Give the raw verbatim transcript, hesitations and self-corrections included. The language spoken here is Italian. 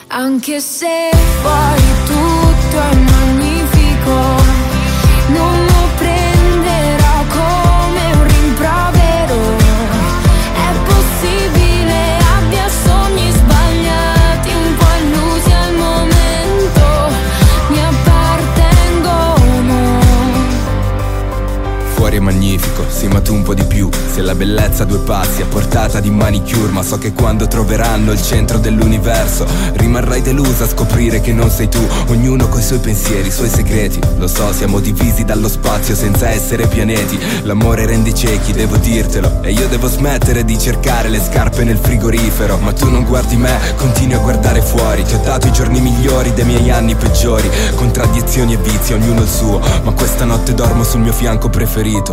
Anche se fuori tutto è magnifico, non lo prenderò come un rimprovero. È possibile abbia sogni sbagliati, un po' illusi al momento, mi appartengono. Fuori è magnifico, sì ma tu un po' di più. Se la bellezza a due passi a portata di manicure, ma so che quando troveranno il centro dell'universo rimarrai delusa a scoprire che non sei tu. Ognuno coi suoi pensieri, i suoi segreti. Lo so, siamo divisi dallo spazio senza essere pianeti. L'amore rende ciechi, devo dirtelo, e io devo smettere di cercare le scarpe nel frigorifero. Ma tu non guardi me, continui a guardare fuori. Ti ho dato i giorni migliori dei miei anni peggiori, contraddizioni e vizi, ognuno il suo. Ma questa notte dormo sul mio fianco preferito.